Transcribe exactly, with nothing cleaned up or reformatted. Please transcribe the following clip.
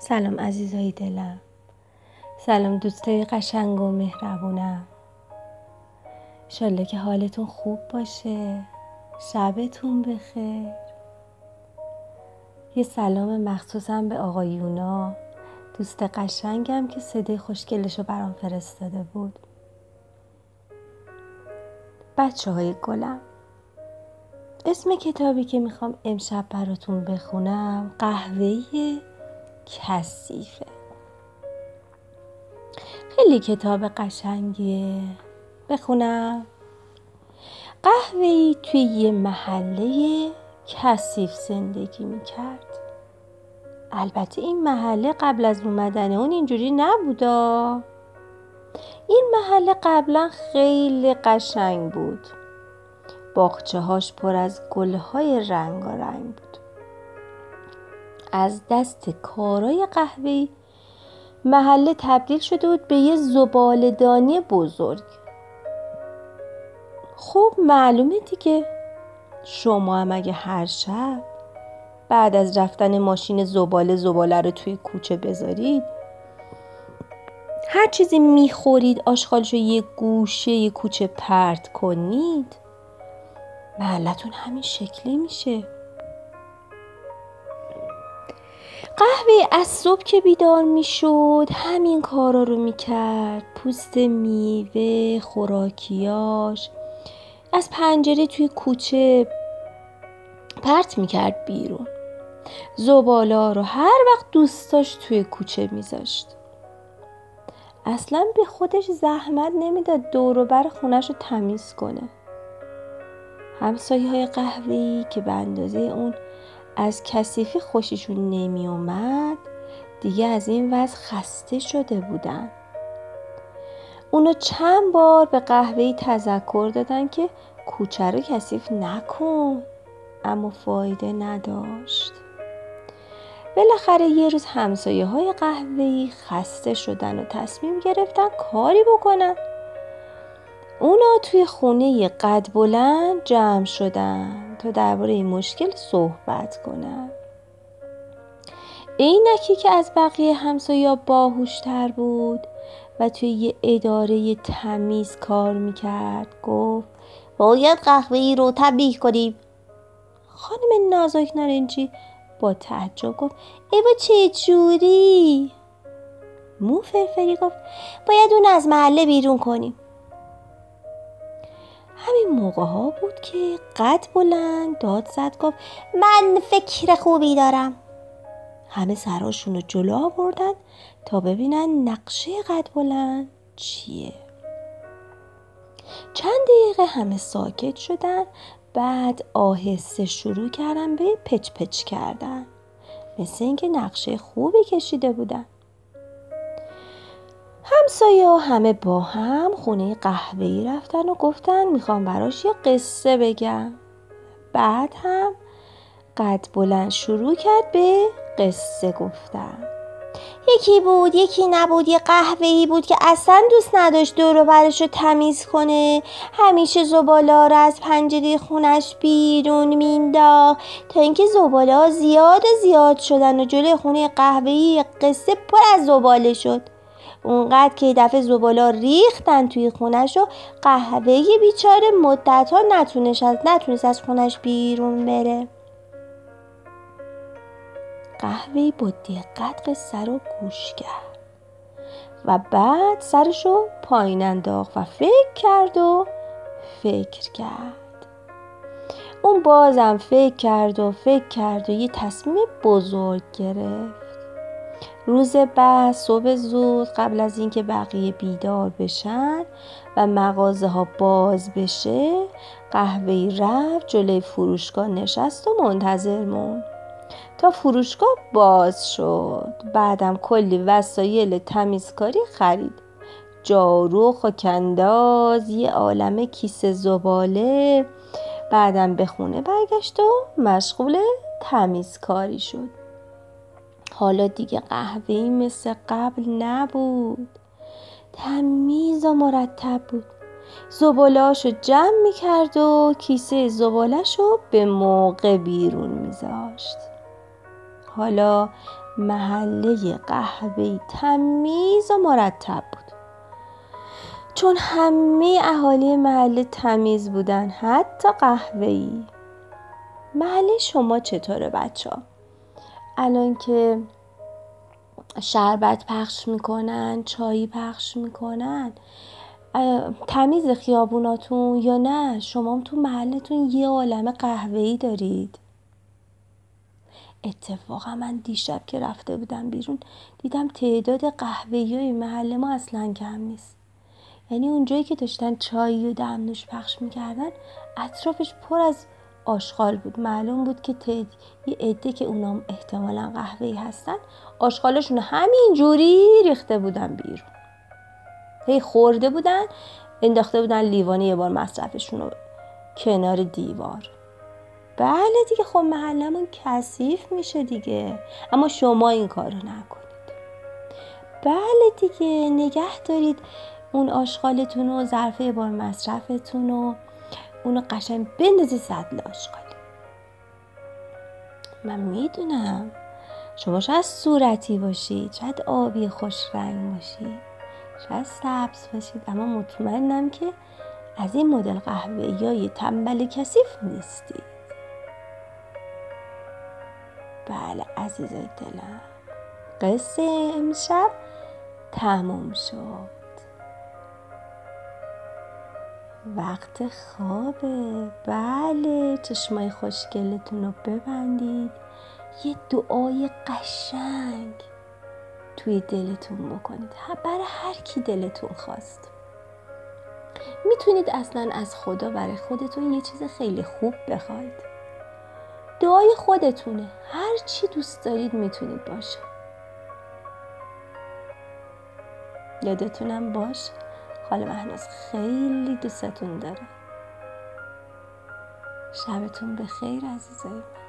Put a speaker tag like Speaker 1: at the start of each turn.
Speaker 1: سلام عزیزای دلم، سلام دوستای قشنگ و مهربونم. انشالله که حالتون خوب باشه، شبتون بخیر. یه سلام مخصوصم به آقایونا، دوست قشنگم که صدای خوشگلشو برام فرستاده بود. بچه های گلم، اسم کتابی که میخوام امشب براتون بخونم قهوه کثیفه. خیلی کتاب قشنگیه، بخونم. قهوه‌ای توی یه محله کثیف زندگی میکرد. البته این محله قبل از اومدن اون اینجوری نبودا. این محله قبلا خیلی قشنگ بود. باغچه هاش پر از گلهای رنگارنگ بود. از دست کارای قهوه‌ای محله تبدیل شده بود به یه زباله‌دانی بزرگ. خب معلومه دیگه، شما هم اگه هر شب بعد از رفتن ماشین زباله زباله رو توی کوچه بذارید، هر چیزی میخورید آشغالشو یه گوشه یه کوچه پرت کنید، محلتون همین شکلی میشه. قهوه از صبح که بیدار میشد همین کارا رو میکرد. پوست میوه، خوراکیاش از پنجره توی کوچه پرت میکرد بیرون. زباله رو هر وقت دوست داشت توی کوچه میذاشت. اصلا به خودش زحمت نمیداد دور و بر خونش رو تمیز کنه. همسایه های قهوه‌ای که به اندازه اون از کثیفی خوششون نمی اومد دیگه از این وضع خسته شده بودن. اونا چند بار به قهوه‌ای تذکر دادن که کوچه رو کثیف نکن، اما فایده نداشت. بالاخره یه روز همسایه های قهوه‌ای خسته شدن و تصمیم گرفتن کاری بکنن. اونا توی خونه قد بلند جمع شدن تا درباره این مشکل صحبت کنن. عینکی که از بقیه همسایه‌ها باهوش‌تر بود و توی یه اداره تمیز کار میکرد گفت باید قهوه‌ای رو تنبیه کنیم. خانم نازک نارنجی با تعجب گفت ایوا چه جوری؟ مو فرفری گفت باید اون از محله بیرون کنیم. همین موقع ها بود که قد بلند داد زد گفت من فکر خوبی دارم. همه سراشون رو جلو آوردن تا ببینن نقشه قد بلند چیه. چند دقیقه همه ساکت شدن، بعد آهسته شروع کردن به پچ پچ کردن، مثل اینکه نقشه خوبی کشیده بودن. همسایه ها همه با هم خونه قهوه‌ای رفتن و گفتن میخوام براش یه قصه بگم. بعد هم قد بلند شروع کرد به قصه گفتن. یکی بود یکی نبود، یه قهوه‌ای بود که اصلا دوست نداشت دور و برش رو تمیز کنه. همیشه زباله‌ها رو از پنجره خونش بیرون مینداخت تا اینکه زباله‌ها زیاد و زیاد شدن و جلوی خونه قهوه‌ای قصه پر از زباله شد. اونقدر که یه دفعه زباله‌ها ریختن توی خونش و قهوه‌ای بیچاره مدت‌ها نتونست از نتونست از خونش بیرون بره. قهوه‌ای با دقت قصه رو گوش کرد و بعد سرشو پایین انداخت و فکر کرد و فکر کرد. اون بازم فکر کرد و فکر کرد و یه تصمیم بزرگ گرفت. روز بعد صبح زود قبل از اینکه بقیه بیدار بشن و مغازه ها باز بشه، قهوه‌ای رفت جلوی فروشگاه نشست و منتظر موند تا فروشگاه باز شد. بعدم کلی وسایل تمیزکاری خرید، جارو، خاک‌انداز، یه عالمه کیسه زباله. بعدم به خونه برگشت و مشغول تمیزکاری شد. حالا دیگه قهوه‌ای مثل قبل نبود، تمیز و مرتب بود. زباله‌اشو جمع می‌کرد و کیسه زباله‌شو به موقع بیرون می‌ذاشت. حالا محله قهوه‌ای تمیز و مرتب بود. چون همه اهالی محله تمیز بودن، حتی قهوه‌ای. محله شما چطوره بچه ها؟ الان که شربت پخش میکنن، چایی پخش میکنن، تمیز خیابوناتون یا نه؟ شما تو محلتون یه عالمه قهوه‌ای دارید؟ اتفاقا من دیشب که رفته بودم بیرون دیدم تعداد قهوه‌ای محله ما اصلا کم نیست. یعنی اونجایی که داشتن چای و دمنوش پخش میکردن اطرافش پر از آشغال بود. معلوم بود که تعداد یه عده که اونا احتمالاً قهوه‌ای هستن آشغالشون همین جوری ریخته بودن بیرون. هی خورده بودن انداخته بودن لیوان یه بار مصرفشون رو کنار دیوار. بله دیگه، خب محلمون کثیف میشه دیگه، اما شما این کارو نکنید. بله دیگه، نگه دارید اون آشغالتون و ظرف یه بار مصرفتون و اونو قشنگ بندازید سطل آشغالی. من میدونم شما شاید صورتی باشید، شاید آبی خوش رنگ باشید، شاید سبز باشید، اما مطمئنم که از این مدل قهوه یا یه تنبل کثیف نیستید. بله عزیزای دلم، قصه امشب تموم شد. وقت خوابه. بله، چشمای خوشگلتون رو ببندید، یه دعای قشنگ توی دلتون بکنید برای هر کی دلتون خواست. میتونید اصلا از خدا برای خودتون یه چیز خیلی خوب بخواید. دعای خودتونه، هر چی دوست دارید میتونید باشه. یادتونم باش خاله مهناز خیلی دوستتون داره. شبتون بخیر عزیزای من.